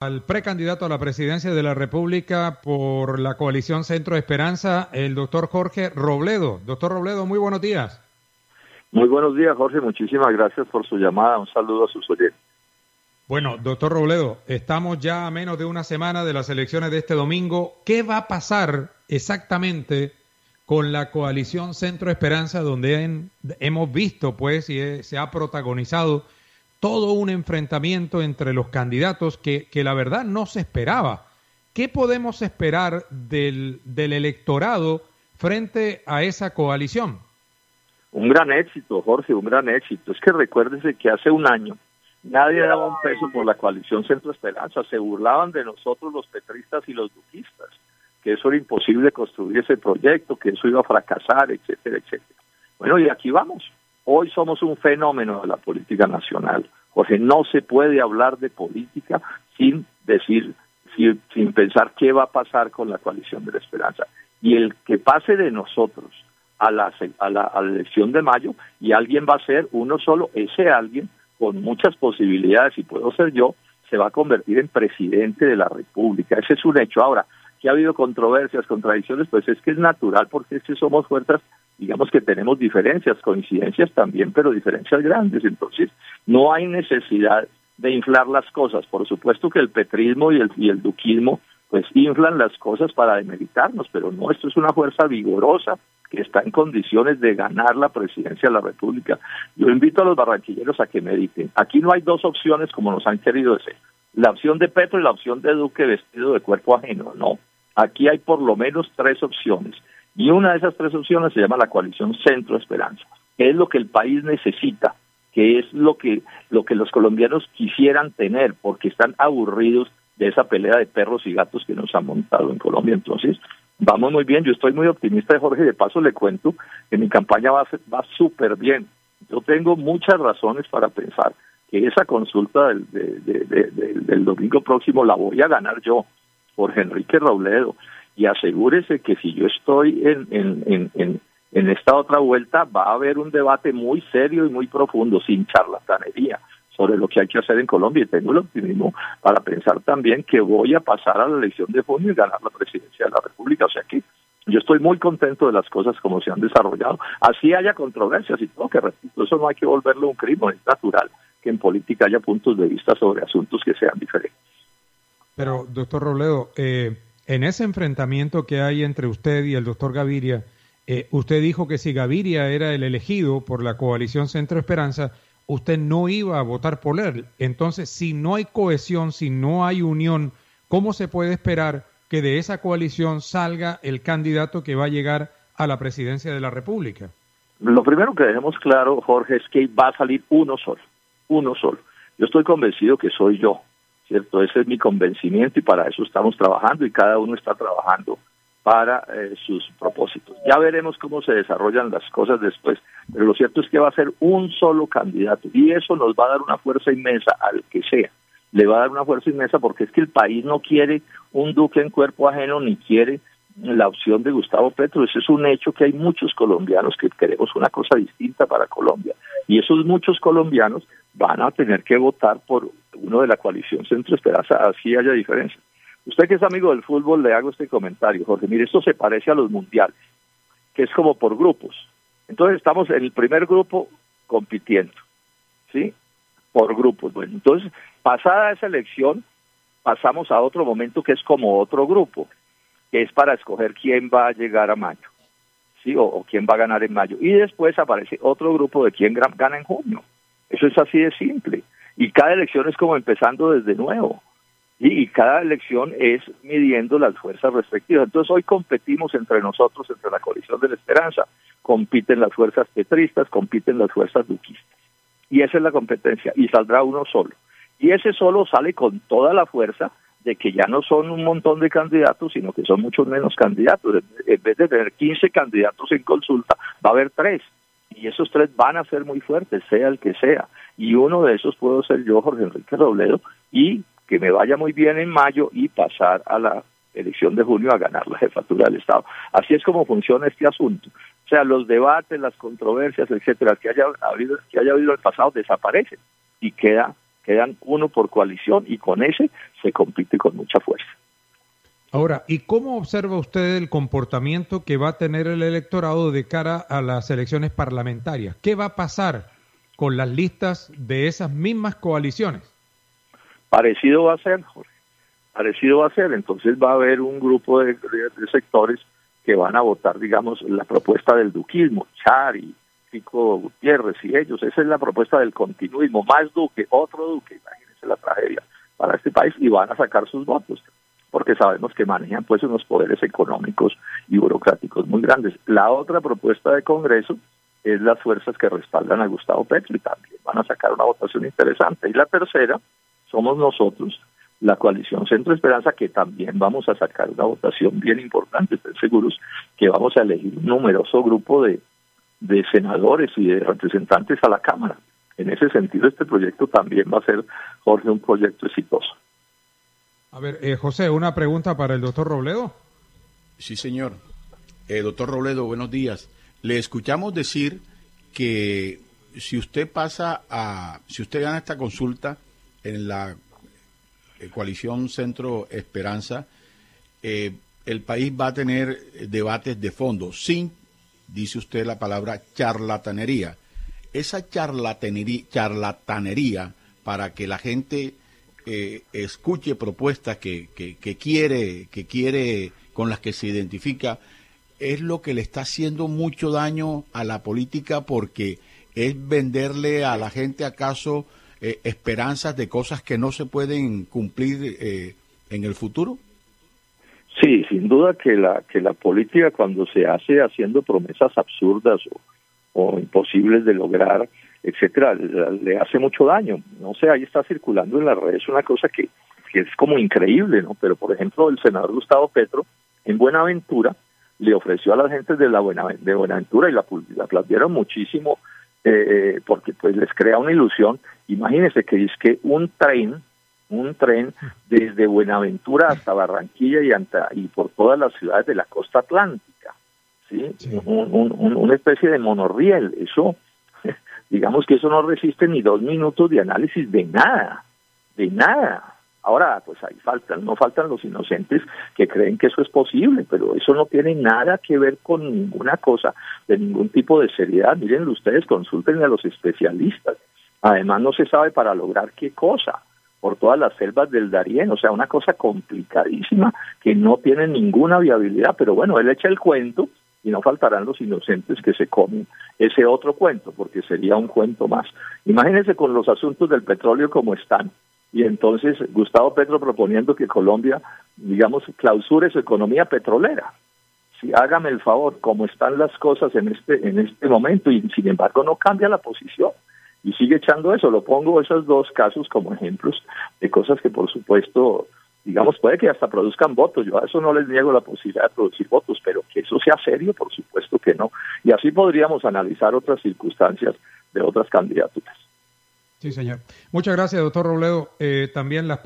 Al precandidato a la presidencia de la República por la coalición Centro Esperanza, el doctor Jorge Robledo. Doctor Robledo, muy buenos días. Muy buenos días, Jorge. Muchísimas gracias por su llamada. Un saludo a sus oyentes. Bueno, doctor Robledo, estamos ya a menos de una semana de las elecciones de este domingo. ¿Qué va a pasar exactamente con la coalición Centro Esperanza, donde hemos visto, pues, y se ha protagonizado todo un enfrentamiento entre los candidatos que la verdad no se esperaba? ¿Qué podemos esperar del electorado frente a esa coalición? Un gran éxito, Jorge, un gran éxito. Es que recuérdese que hace un año nadie daba un peso por la coalición Centro Esperanza. Se burlaban de nosotros los petristas y los duquistas, que eso era imposible construir ese proyecto, que eso iba a fracasar, etcétera, etcétera. Bueno, y aquí vamos. Hoy somos un fenómeno de la política nacional. Jorge, no se puede hablar de política sin pensar qué va a pasar con la coalición de la esperanza. Y el que pase de nosotros a la elección de mayo, y alguien va a ser uno solo, ese alguien con muchas posibilidades, y puedo ser yo, se va a convertir en presidente de la República. Ese es un hecho. Ahora, que ha habido controversias, contradicciones, pues es que es natural, porque es que somos fuerzas, digamos que tenemos diferencias, coincidencias también, pero diferencias grandes. Entonces, no hay necesidad de inflar las cosas. Por supuesto que el petrismo y el duquismo pues inflan las cosas para demeritarnos, pero no, esto es una fuerza vigorosa que está en condiciones de ganar la presidencia de la República. Yo invito a los barranquilleros a que mediten. Aquí no hay dos opciones como nos han querido decir, la opción de Petro y la opción de Duque vestido de cuerpo ajeno. No, aquí hay por lo menos tres opciones, y una de esas tres opciones se llama la coalición Centro Esperanza, que es lo que el país necesita, que es lo que los colombianos quisieran tener, porque están aburridos de esa pelea de perros y gatos que nos han montado en Colombia. Entonces, vamos muy bien. Yo estoy muy optimista, Jorge. De paso le cuento que mi campaña va súper bien. Yo tengo muchas razones para pensar que esa consulta del domingo próximo la voy a ganar yo, Jorge Enrique Robledo. Y asegúrese que si yo estoy en esta otra vuelta, va a haber un debate muy serio y muy profundo, sin charlatanería, sobre lo que hay que hacer en Colombia. Y tengo el optimismo para pensar también que voy a pasar a la elección de junio y ganar la presidencia de la República. O sea que yo estoy muy contento de las cosas como se han desarrollado. Así haya controversias y todo, que repito, eso no hay que volverlo un crimen, es natural que en política haya puntos de vista sobre asuntos que sean diferentes. Pero, doctor Robledo, en ese enfrentamiento que hay entre usted y el doctor Gaviria, usted dijo que si Gaviria era el elegido por la coalición Centro Esperanza, usted no iba a votar por él. Entonces, si no hay cohesión, si no hay unión, ¿cómo se puede esperar que de esa coalición salga el candidato que va a llegar a la presidencia de la República? Lo primero que dejemos claro, Jorge, es que va a salir uno solo. Yo estoy convencido que soy yo, ¿cierto? Ese es mi convencimiento y para eso estamos trabajando y cada uno está trabajando para sus propósitos. Ya veremos cómo se desarrollan las cosas después, pero lo cierto es que va a ser un solo candidato y eso nos va a dar una fuerza inmensa al que sea. Le va a dar una fuerza inmensa porque es que el país no quiere un Duque en cuerpo ajeno ni quiere la opción de Gustavo Petro. Eso es un hecho, que hay muchos colombianos que queremos una cosa distinta para Colombia y esos muchos colombianos van a tener que votar por uno de la coalición Centro Esperanza, así haya diferencia. Usted que es amigo del fútbol, le hago este comentario, Jorge. Mire, esto se parece a los mundiales, que es como por grupos. Entonces estamos en el primer grupo compitiendo, ¿sí? Por grupos. Bueno, entonces, pasada esa elección, pasamos a otro momento que es como otro grupo, que es para escoger quién va a llegar a mayo, ¿sí? O quién va a ganar en mayo. Y después aparece otro grupo de quién gana en junio. Eso es así de simple. Y cada elección es como empezando desde nuevo. Y cada elección es midiendo las fuerzas respectivas. Entonces hoy competimos entre nosotros, entre la coalición de la esperanza. Compiten las fuerzas petristas, compiten las fuerzas duquistas. Y esa es la competencia. Y saldrá uno solo. Y ese solo sale con toda la fuerza de que ya no son un montón de candidatos, sino que son muchos menos candidatos. En vez de tener 15 candidatos en consulta, va a haber 3. Y esos 3 van a ser muy fuertes, sea el que sea. Y uno de esos puedo ser yo, Jorge Enrique Robledo, y que me vaya muy bien en mayo y pasar a la elección de junio a ganar la jefatura del Estado. Así es como funciona este asunto. O sea, los debates, las controversias, etcétera, que haya habido en el pasado desaparecen y queda quedan uno por coalición y con ese se compite con mucha fuerza. Ahora, ¿y cómo observa usted el comportamiento que va a tener el electorado de cara a las elecciones parlamentarias? ¿Qué va a pasar con las listas de esas mismas coaliciones? Parecido va a ser, Jorge, parecido va a ser. Entonces va a haber un grupo de sectores que van a votar, digamos, la propuesta del duquismo, Chari, Fico Gutiérrez y ellos. Esa es la propuesta del continuismo, más Duque, otro Duque, imagínense la tragedia para este país, y van a sacar sus votos, porque sabemos que manejan pues unos poderes económicos y burocráticos muy grandes. La otra propuesta de Congreso es las fuerzas que respaldan a Gustavo Petro y también van a sacar una votación interesante. Y la tercera somos nosotros, la coalición Centro Esperanza, que también vamos a sacar una votación bien importante. Estén seguros que vamos a elegir un numeroso grupo de senadores y de representantes a la Cámara. En ese sentido, este proyecto también va a ser, Jorge, un proyecto exitoso. A ver, José, una pregunta para el doctor Robledo. Sí, señor. Doctor Robledo, buenos días. Le escuchamos decir que si usted gana esta consulta en la coalición Centro Esperanza, el país va a tener debates de fondo, sin, dice usted la palabra, charlatanería. Esa charlatanería para que la gente escuche propuestas que quiere, con las que se identifica, es lo que le está haciendo mucho daño a la política, porque es venderle a la gente acaso esperanzas de cosas que no se pueden cumplir en el futuro. Sí, sin duda que la política, cuando se hace haciendo promesas absurdas o imposibles de lograr, etcétera, le hace mucho daño. No sé, ahí está circulando en las redes una cosa que es como increíble, ¿no? Pero, por ejemplo, el senador Gustavo Petro en Buenaventura le ofreció a las gentes de Buenaventura y la aplaudieron muchísimo, porque pues les crea una ilusión. Imagínense que es que un tren desde Buenaventura hasta Barranquilla y por todas las ciudades de la costa atlántica, ¿sí? Una especie de monorriel. Eso, digamos que eso no resiste ni 2 minutos de análisis de nada. Ahora, pues ahí no faltan los inocentes que creen que eso es posible, pero eso no tiene nada que ver con ninguna cosa de ningún tipo de seriedad. Miren ustedes, consúltenle a los especialistas. Además, no se sabe para lograr qué cosa, por todas las selvas del Darién, o sea, una cosa complicadísima que no tiene ninguna viabilidad, pero bueno, él echa el cuento y no faltarán los inocentes que se comen ese otro cuento, porque sería un cuento más. Imagínense con los asuntos del petróleo como están, y entonces Gustavo Petro proponiendo que Colombia, digamos, clausure su economía petrolera. Sí, hágame el favor, como están las cosas en este momento, y sin embargo no cambia la posición y sigue echando eso. Lo pongo esos dos casos como ejemplos de cosas que, por supuesto, digamos, puede que hasta produzcan votos. Yo a eso no les niego la posibilidad de producir votos, pero que eso sea serio, por supuesto que no. Y así podríamos analizar otras circunstancias de otras candidaturas. Sí, señor. Muchas gracias, doctor Robledo. También las